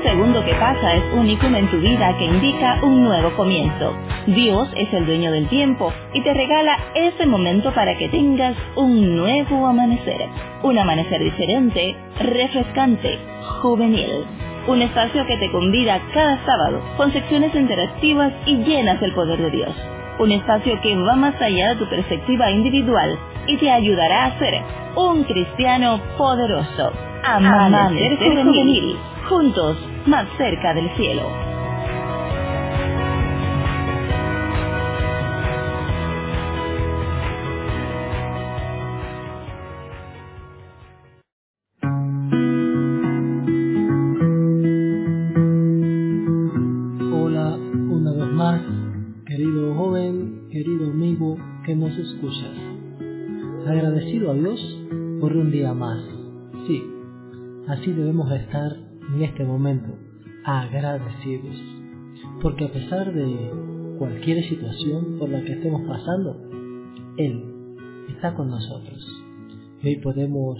Cada segundo que pasa es único en tu vida que indica un nuevo comienzo. Dios es el dueño del tiempo y te regala ese momento para que tengas un nuevo amanecer. Un amanecer diferente, refrescante, juvenil. Un espacio que te convida cada sábado con secciones interactivas y llenas del poder de Dios. Un espacio que va más allá de tu perspectiva individual y te ayudará a ser un cristiano poderoso. Amanecer juvenil. Juntos, más cerca del cielo. Hola, una vez más, querido joven, querido amigo que nos escuchas. Agradecido a Dios por un día más. Sí, así debemos estar en este momento, agradecidos. Porque a pesar de cualquier situación por la que estemos pasando, Él está con nosotros. Y hoy podemos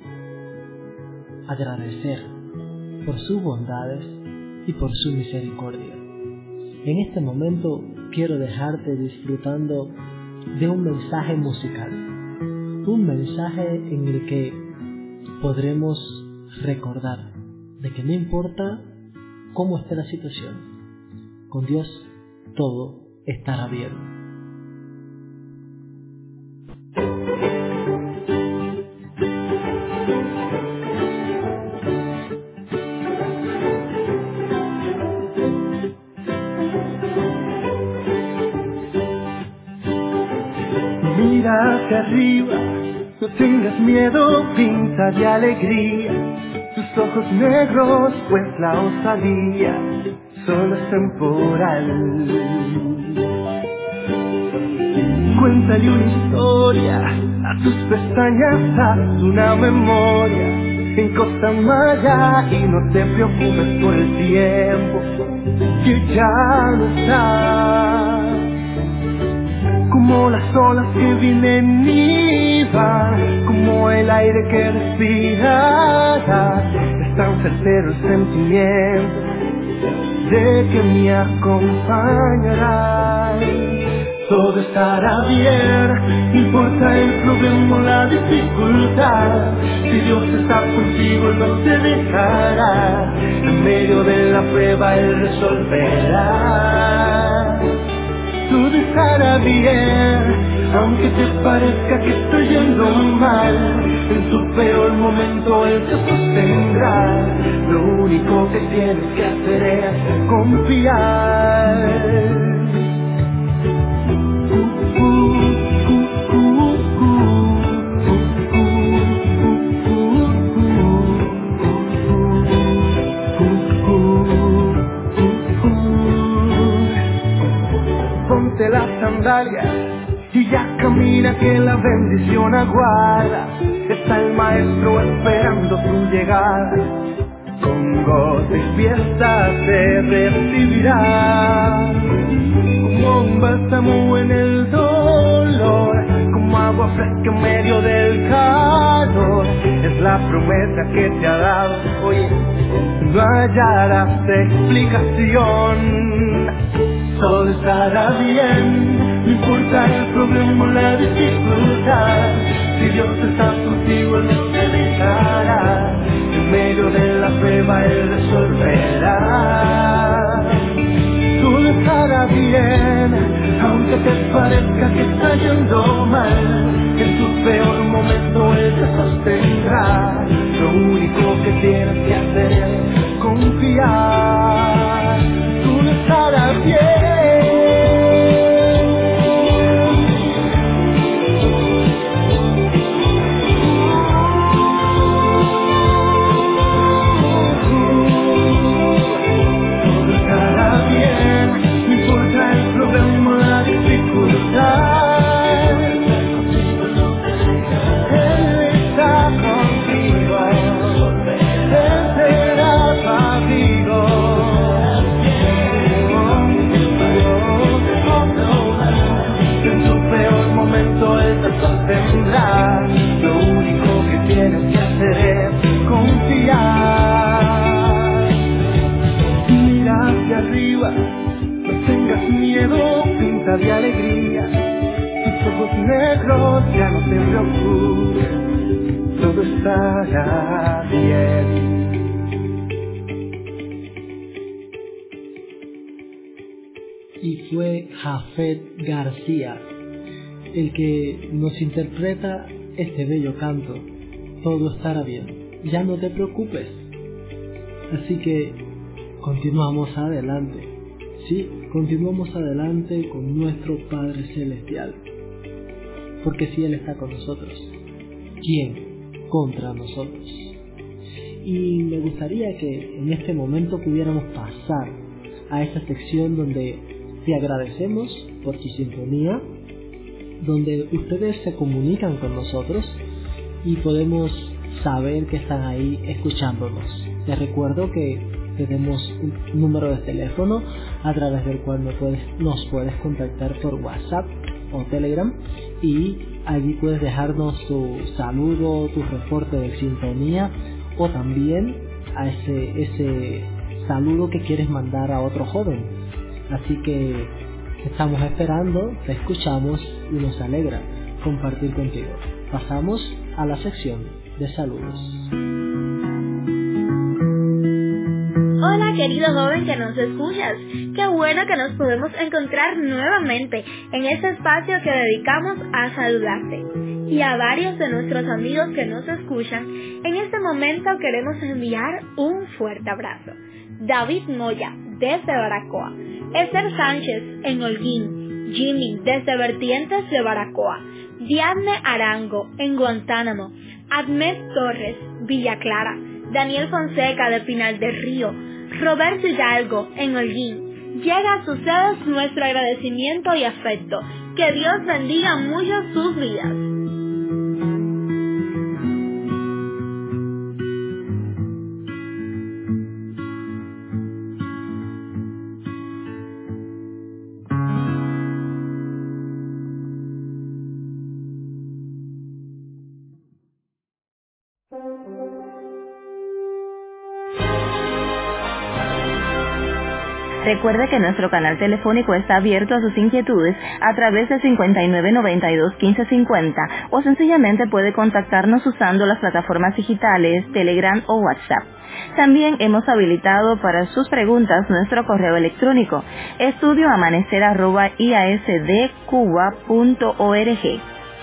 agradecer por sus bondades y por su misericordia. En este momento quiero dejarte disfrutando de un mensaje musical, un mensaje en el que podremos recordar de que no importa cómo esté la situación, con Dios todo estará bien. Mira hacia arriba, no tengas miedo, pinta de alegría tus ojos negros, pues la osadía solo es temporal. Cuéntale una historia a tus pestañas, haz una memoria en Costa Maya y no te preocupes por el tiempo que ya no está. Como las olas que vienen y van, como el aire que respiras, es tan certero el sentimiento de que me acompañarás. Todo estará bien, no importa el problema o la dificultad. Si Dios está contigo, Él no te dejará. En medio de la prueba Él resolverá. Todo estará bien, aunque te parezca que estoy yendo mal. En tu peor momento Él te sostendrá. Lo único que tienes que hacer es confiar. Ponte las sandalias y ya camina, que la bendición aguarda. Está el maestro esperando tu llegada. Con gozo y fiesta te recibirá. Como un bálsamo en el dolor, como agua fresca en medio del calor. Es la promesa que te ha dado, oye, no hallarás explicación. Todo estará bien, no importa el problema o la dificultad. Si Dios está contigo, Él no te dejará. En medio de la prueba Él resolverá. Todo estará bien, aunque te parezca que está yendo mal. En tu peor momento Él te sostendrá. Lo único que tienes que hacer es confiar. Todo estará bien. arriba, no tengas miedo, pinta de alegría. Tus ojos negros, ya no te preocupes, todo estará bien. Y fue Jafet García el que nos interpreta este bello canto. Todo estará bien, ya no te preocupes. Así que continuamos adelante. Sí, continuamos adelante con nuestro Padre Celestial. Porque si Él está con nosotros, ¿quién contra nosotros? Y me gustaría que en este momento pudiéramos pasar a esta sección donde te agradecemos por tu sintonía, donde ustedes se comunican con nosotros y podemos saber que están ahí escuchándonos. Te recuerdo que tenemos un número de teléfono a través del cual nos puedes contactar por WhatsApp o Telegram, y allí puedes dejarnos tu saludo, tu reporte de sintonía, o también a ese saludo que quieres mandar a otro joven. Así que estamos esperando, te escuchamos y nos alegra compartir contigo. Pasamos a la sección de saludos. Hola querido joven que nos escuchas, qué bueno que nos podemos encontrar nuevamente en este espacio que dedicamos a saludarte. Y a varios de nuestros amigos que nos escuchan, en este momento queremos enviar un fuerte abrazo. David Moya, desde Baracoa, Esther Sánchez, en Holguín, Jimmy, desde Vertientes de Baracoa, Diane Arango, en Guantánamo, Admet Torres, Villa Clara, Daniel Fonseca, de Pinal del Río, Roberto Hidalgo, en Holguín. Llega a sus ustedes nuestro agradecimiento y afecto. Que Dios bendiga mucho sus vidas. Recuerde que nuestro canal telefónico está abierto a sus inquietudes a través de 5992-1550 o sencillamente puede contactarnos usando las plataformas digitales, Telegram o WhatsApp. También hemos habilitado para sus preguntas nuestro correo electrónico, estudioamanecer@iasdcuba.org.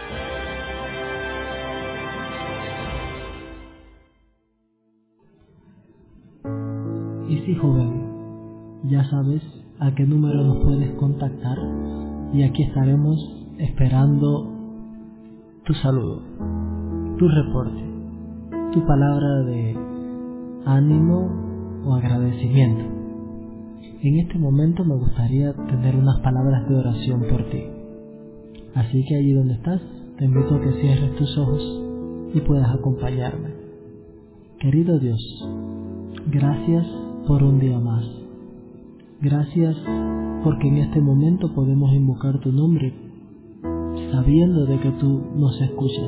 Y sí, joven, ya sabes a qué número nos puedes contactar y aquí estaremos esperando tu saludo, tu reporte, tu palabra de ánimo o agradecimiento. En este momento me gustaría tener unas palabras de oración por ti. Así que allí donde estás, te invito a que cierres tus ojos y puedas acompañarme. Querido Dios, gracias por un día más. Gracias porque en este momento podemos invocar tu nombre, sabiendo de que tú nos escuchas.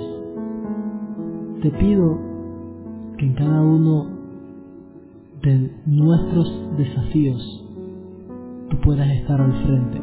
Te pido que en cada uno de nuestros desafíos tú puedas estar al frente,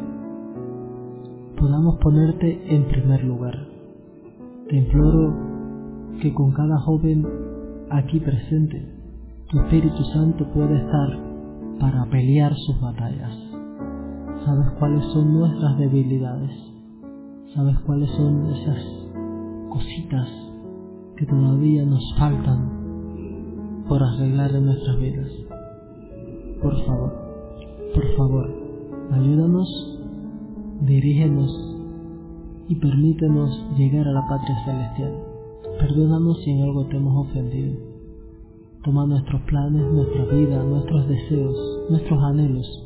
podamos ponerte en primer lugar. Te imploro que con cada joven aquí presente, tu Espíritu Santo pueda estar para pelear sus batallas. Sabes cuáles son nuestras debilidades, sabes cuáles son esas cositas que todavía nos faltan por arreglar en nuestras vidas. Por favor, ayúdanos, dirígenos y permítenos llegar a la patria celestial. Perdónanos si en algo te hemos ofendido. Toma nuestros planes, nuestra vida, nuestros deseos, nuestros anhelos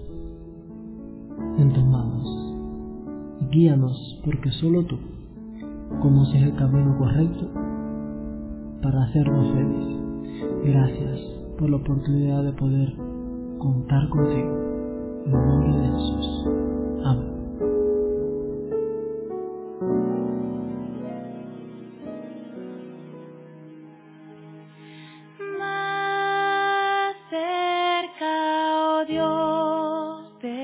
en tus manos. Y guíanos, porque solo tú conoces el camino correcto para hacernos felices. Gracias por la oportunidad de poder contar contigo. En el nombre de Jesús. Amén. Más cerca, oh Dios, de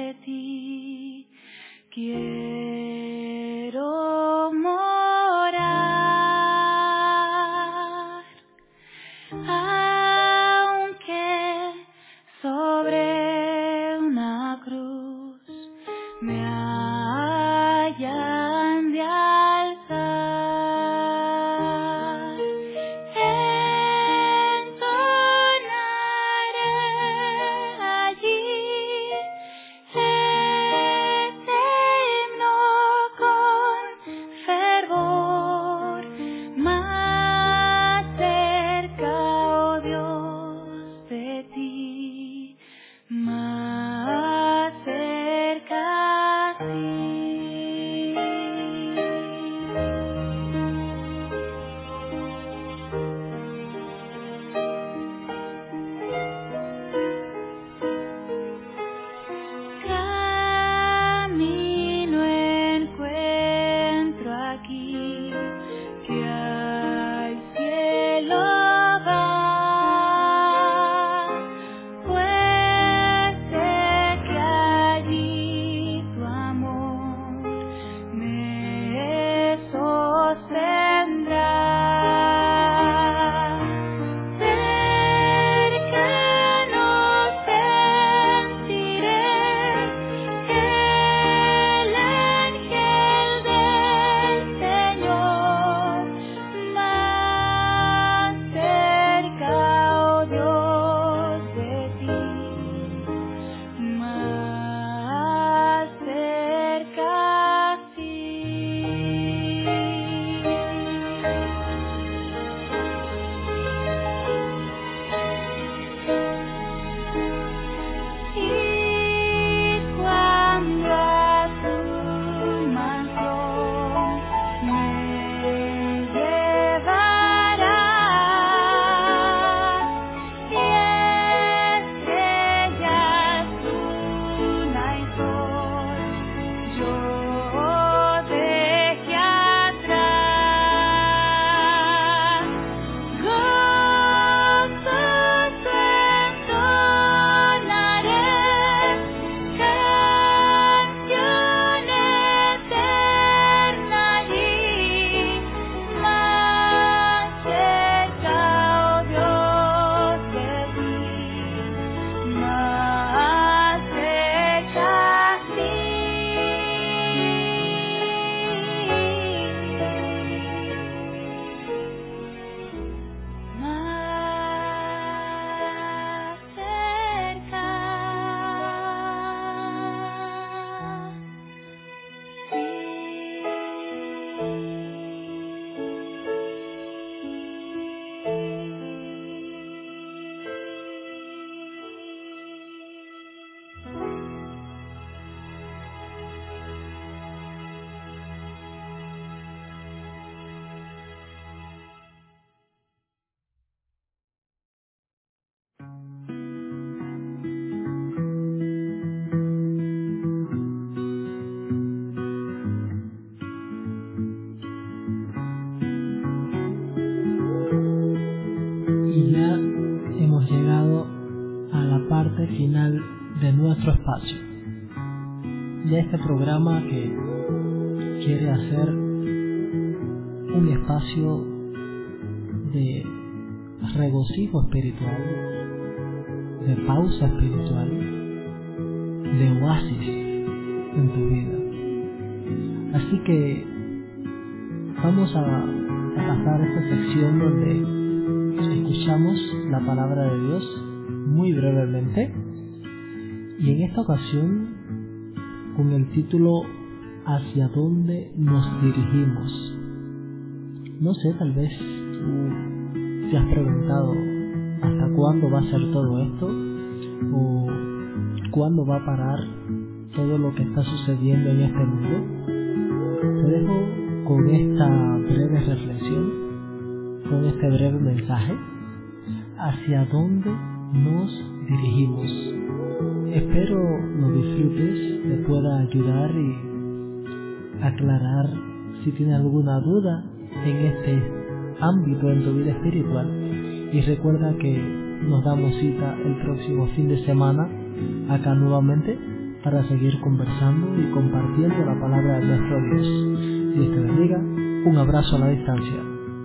nuestro espacio, de este programa que quiere hacer un espacio de regocijo espiritual, de pausa espiritual, de oasis en tu vida. Así que vamos a pasar esta sección donde escuchamos la palabra de Dios muy brevemente, y en esta ocasión con el título ¿Hacia dónde nos dirigimos? No sé, tal vez tú te has preguntado ¿hasta cuándo va a ser todo esto? ¿O cuándo va a parar todo lo que está sucediendo en este mundo? Te dejo con esta breve reflexión, con este breve mensaje. ¿Hacia dónde nos dirigimos? Espero lo disfrutes, te pueda ayudar y aclarar si tienes alguna duda en este ámbito en tu vida espiritual. Y recuerda que nos damos cita el próximo fin de semana acá nuevamente para seguir conversando y compartiendo la palabra de nuestro Dios. Dios te bendiga. Un abrazo a la distancia.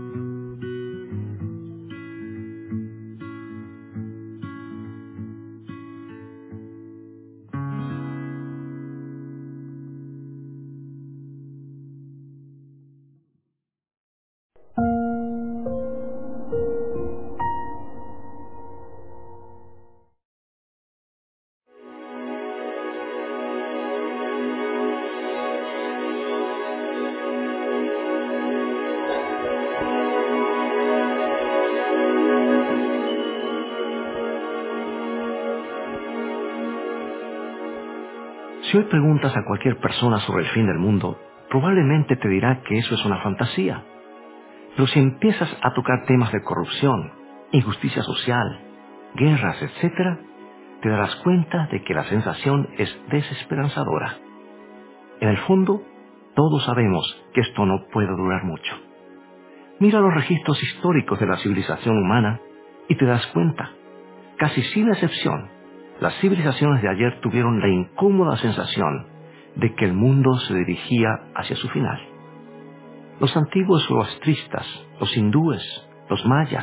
Si hoy preguntas a cualquier persona sobre el fin del mundo, probablemente te dirá que eso es una fantasía. Pero si empiezas a tocar temas de corrupción, injusticia social, guerras, etc., te darás cuenta de que la sensación es desesperanzadora. En el fondo, todos sabemos que esto no puede durar mucho. Mira los registros históricos de la civilización humana y te das cuenta, casi sin excepción, las civilizaciones de ayer tuvieron la incómoda sensación de que el mundo se dirigía hacia su final. Los antiguos zoroastristas, los hindúes, los mayas.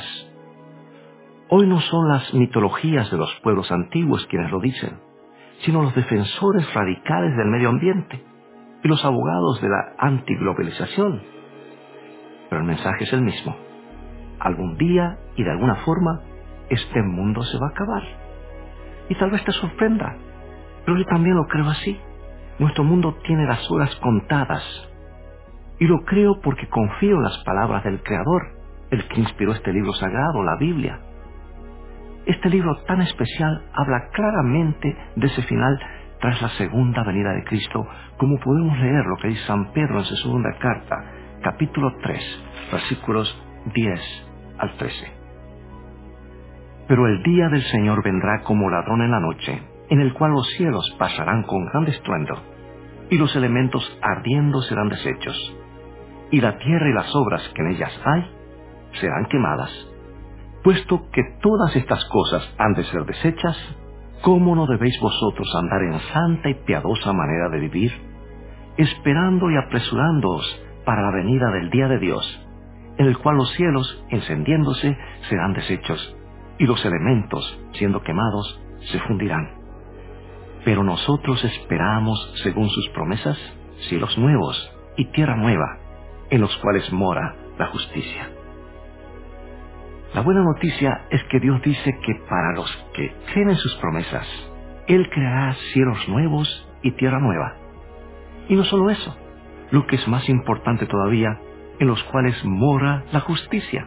Hoy no son las mitologías de los pueblos antiguos quienes lo dicen, sino los defensores radicales del medio ambiente y los abogados de la antiglobalización. Pero el mensaje es el mismo. Algún día y de alguna forma, este mundo se va a acabar. Y tal vez te sorprenda, pero yo también lo creo así. Nuestro mundo tiene las horas contadas. Y lo creo porque confío en las palabras del Creador, el que inspiró este libro sagrado, la Biblia. Este libro tan especial habla claramente de ese final tras la segunda venida de Cristo, como podemos leer lo que dice San Pedro en su segunda carta, capítulo 3, versículos 10 al 13. Pero el día del Señor vendrá como ladrón en la noche, en el cual los cielos pasarán con gran estruendo, y los elementos ardiendo serán deshechos, y la tierra y las obras que en ellas hay serán quemadas. Puesto que todas estas cosas han de ser deshechas, ¿cómo no debéis vosotros andar en santa y piadosa manera de vivir, esperando y apresurándoos para la venida del día de Dios, en el cual los cielos, encendiéndose, serán deshechos, y los elementos, siendo quemados, se fundirán? Pero nosotros esperamos, según sus promesas, cielos nuevos y tierra nueva, en los cuales mora la justicia. La buena noticia es que Dios dice que para los que creen en sus promesas, Él creará cielos nuevos y tierra nueva. Y no solo eso, lo que es más importante todavía, en los cuales mora la justicia.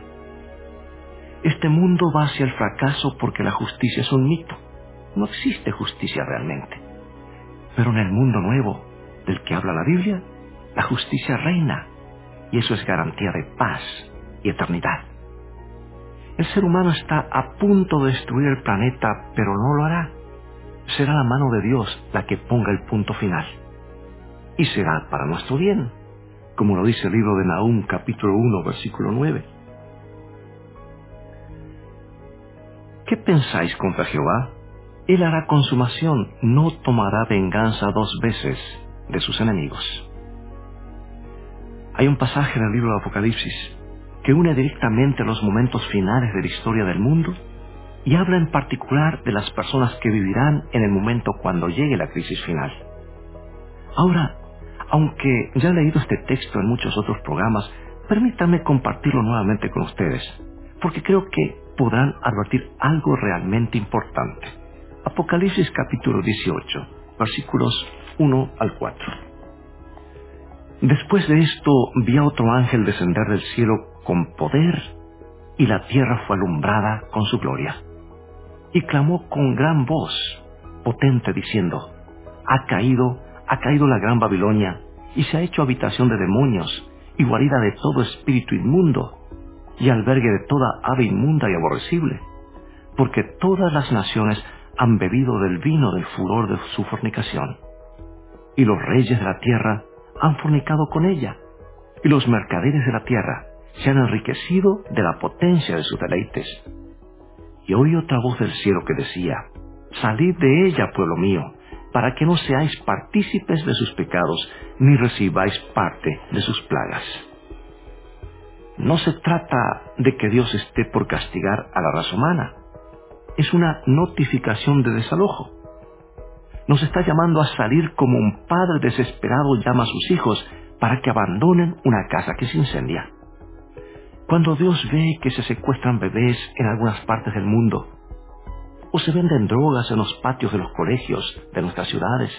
Este mundo va hacia el fracaso porque la justicia es un mito. No existe justicia realmente. Pero en el mundo nuevo del que habla la Biblia, la justicia reina, y eso es garantía de paz y eternidad. El ser humano está a punto de destruir el planeta, pero no lo hará. Será la mano de Dios la que ponga el punto final. Y será para nuestro bien, como lo dice el libro de Nahum, capítulo 1, versículo 9. ¿Qué pensáis contra Jehová? Él hará consumación, no tomará venganza 2 veces de sus enemigos. Hay un pasaje en el libro de Apocalipsis que une directamente los momentos finales de la historia del mundo y habla en particular de las personas que vivirán en el momento cuando llegue la crisis final. Ahora, aunque ya he leído este texto en muchos otros programas, permítanme compartirlo nuevamente con ustedes, porque creo que podrán advertir algo realmente importante. Apocalipsis capítulo 18, versículos 1 al 4. Después de esto vi a otro ángel descender del cielo con poder, y la tierra fue alumbrada con su gloria. Y clamó con gran voz, potente, diciendo: ha caído la gran Babilonia, y se ha hecho habitación de demonios, y guarida de todo espíritu inmundo, y albergue de toda ave inmunda y aborrecible, porque todas las naciones han bebido del vino del furor de su fornicación. Y los reyes de la tierra han fornicado con ella, y los mercaderes de la tierra se han enriquecido de la potencia de sus deleites. Y oí otra voz del cielo que decía: salid de ella, pueblo mío, para que no seáis partícipes de sus pecados, ni recibáis parte de sus plagas. No se trata de que Dios esté por castigar a la raza humana. Es una notificación de desalojo. Nos está llamando a salir como un padre desesperado llama a sus hijos para que abandonen una casa que se incendia. Cuando Dios ve que se secuestran bebés en algunas partes del mundo, o se venden drogas en los patios de los colegios de nuestras ciudades,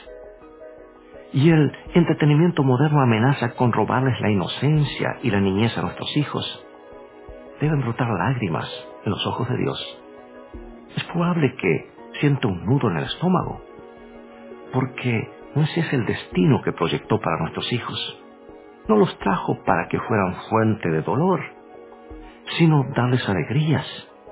y el entretenimiento moderno amenaza con robarles la inocencia y la niñez a nuestros hijos, deben brotar lágrimas en los ojos de Dios. Es probable que sienta un nudo en el estómago, porque no ese es el destino que proyectó para nuestros hijos. No los trajo para que fueran fuente de dolor, sino darles alegrías.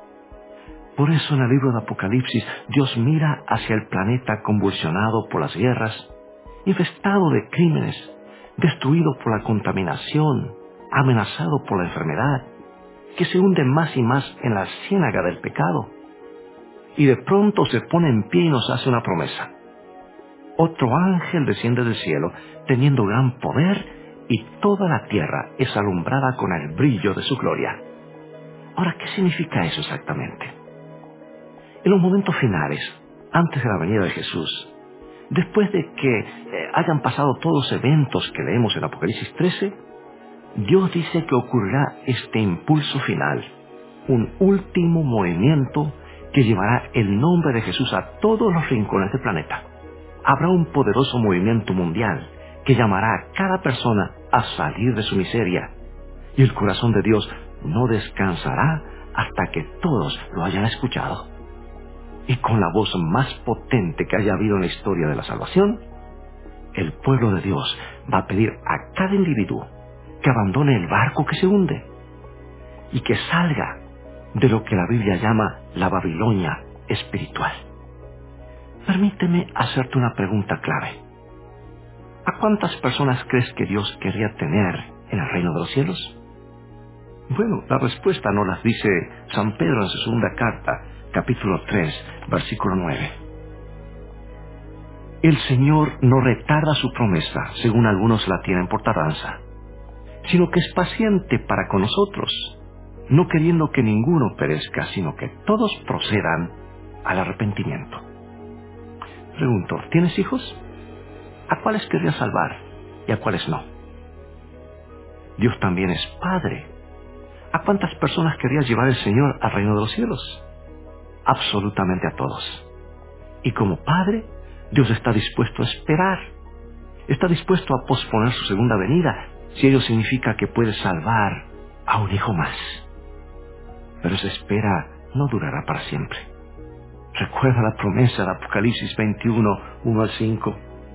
Por eso en el libro de Apocalipsis Dios mira hacia el planeta convulsionado por las guerras, infestado de crímenes, destruido por la contaminación, amenazado por la enfermedad, que se hunde más y más en la ciénaga del pecado. Y de pronto se pone en pie y nos hace una promesa. Otro ángel desciende del cielo, teniendo gran poder, y toda la tierra es alumbrada con el brillo de su gloria. Ahora, ¿qué significa eso exactamente? En los momentos finales, antes de la venida de Jesús, después de que hayan pasado todos los eventos que leemos en Apocalipsis 13, Dios dice que ocurrirá este impulso final, un último movimiento que llevará el nombre de Jesús a todos los rincones del planeta. Habrá un poderoso movimiento mundial que llamará a cada persona a salir de su miseria, y el corazón de Dios no descansará hasta que todos lo hayan escuchado. Y con la voz más potente que haya habido en la historia de la salvación, el pueblo de Dios va a pedir a cada individuo que abandone el barco que se hunde y que salga de lo que la Biblia llama la Babilonia espiritual. Permíteme hacerte una pregunta clave. ¿A cuántas personas crees que Dios querría tener en el reino de los cielos? Bueno, la respuesta nos las dice San Pedro en su segunda carta, capítulo 3, versículo 9. El Señor no retarda su promesa, según algunos la tienen por tardanza, sino que es paciente para con nosotros, no queriendo que ninguno perezca, sino que todos procedan al arrepentimiento. Pregunto, ¿tienes hijos? ¿A cuáles querrías salvar y a cuáles no? Dios también es Padre. ¿A cuántas personas querría llevar el Señor al reino de los cielos? Absolutamente a todos. Y como Padre, Dios está dispuesto a esperar. Está dispuesto a posponer su segunda venida, si ello significa que puede salvar a un hijo más. Pero esa espera no durará para siempre. Recuerda la promesa de Apocalipsis 21, 1 al 5.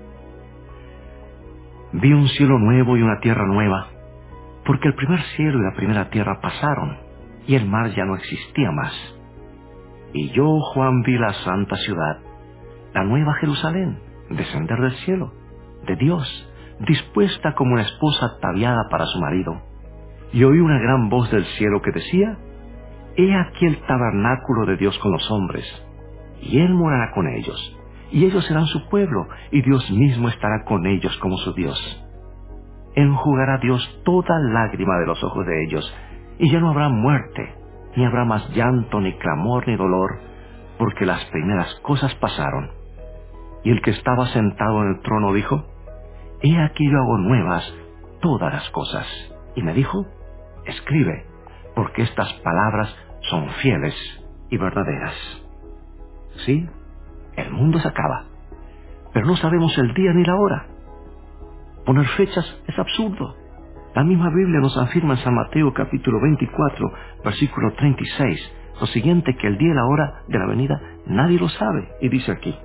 Vi un cielo nuevo y una tierra nueva, porque el primer cielo y la primera tierra pasaron, y el mar ya no existía más. Y yo, Juan, vi la santa ciudad, la nueva Jerusalén, descender del cielo, de Dios, dispuesta como una esposa ataviada para su marido. Y oí una gran voz del cielo que decía: He aquí el tabernáculo de Dios con los hombres, y Él morará con ellos, y ellos serán su pueblo, y Dios mismo estará con ellos como su Dios. Enjugará Dios toda lágrima de los ojos de ellos, y ya no habrá muerte, ni habrá más llanto, ni clamor, ni dolor, porque las primeras cosas pasaron. Y el que estaba sentado en el trono dijo: He aquí yo hago nuevas todas las cosas. Y me dijo: Escribe, porque estas palabras son fieles y verdaderas. Sí, el mundo se acaba, pero no sabemos el día ni la hora. Poner fechas es absurdo. La misma Biblia nos afirma en San Mateo capítulo 24, versículo 36, lo siguiente, que el día y la hora de la venida nadie lo sabe. Y dice aquí: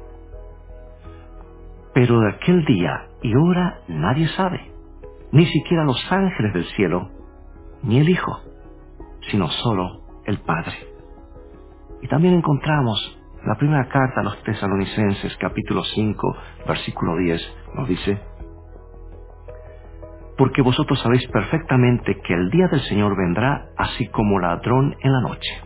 Pero de aquel día y hora nadie sabe, ni siquiera los ángeles del cielo, ni el Hijo, sino solo el Padre. Y también encontramos la primera carta a los Tesalonicenses, capítulo 5, versículo 10, nos dice: Porque vosotros sabéis perfectamente que el día del Señor vendrá así como ladrón en la noche.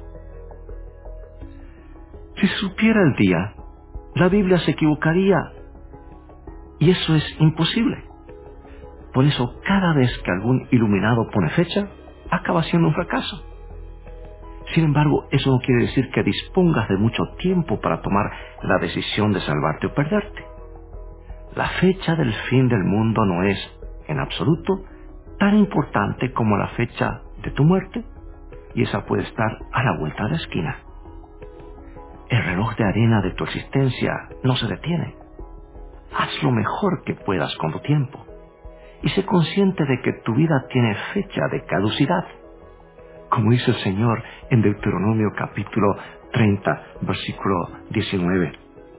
Si se supiera el día, la Biblia se equivocaría, y eso es imposible. Por eso, cada vez que algún iluminado pone fecha, acaba siendo un fracaso. Sin embargo, eso no quiere decir que dispongas de mucho tiempo para tomar la decisión de salvarte o perderte. La fecha del fin del mundo no es, en absoluto, tan importante como la fecha de tu muerte, y esa puede estar a la vuelta de la esquina. El reloj de arena de tu existencia no se detiene. Haz lo mejor que puedas con tu tiempo, y sé consciente de que tu vida tiene fecha de caducidad. Como dice el Señor en Deuteronomio capítulo 30, versículo 19.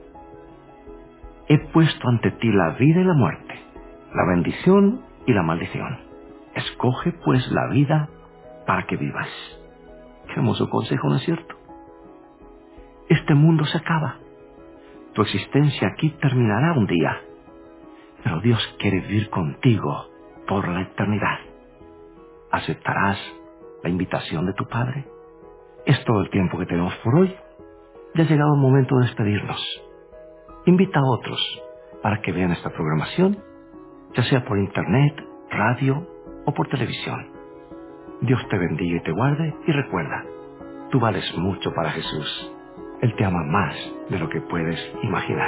He puesto ante ti la vida y la muerte, la bendición y la maldición. Escoge pues la vida para que vivas. Qué hermoso consejo, ¿no es cierto? Este mundo se acaba. Tu existencia aquí terminará un día, pero Dios quiere vivir contigo por la eternidad. ¿Aceptarás la invitación de tu Padre? Es todo el tiempo que tenemos por hoy. Ya ha llegado el momento de despedirnos. Invita a otros para que vean esta programación, ya sea por internet, radio o por televisión. Dios te bendiga y te guarde, y recuerda, tú vales mucho para Jesús. Él te ama más de lo que puedes imaginar.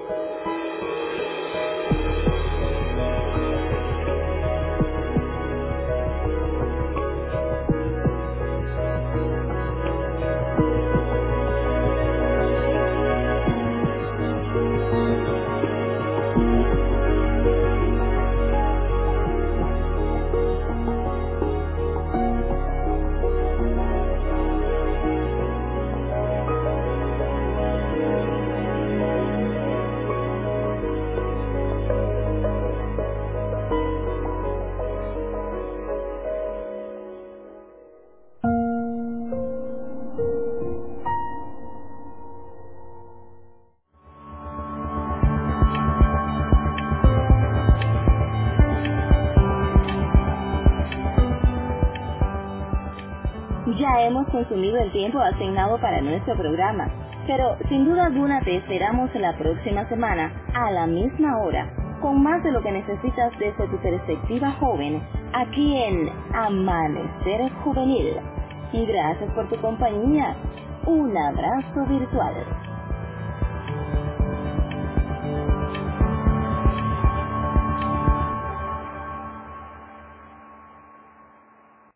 Ya hemos consumido el tiempo asignado para nuestro programa, pero sin duda alguna te esperamos la próxima semana a la misma hora, con más de lo que necesitas desde tu perspectiva joven, aquí en Amanecer Juvenil. Y gracias por tu compañía. Un abrazo virtual.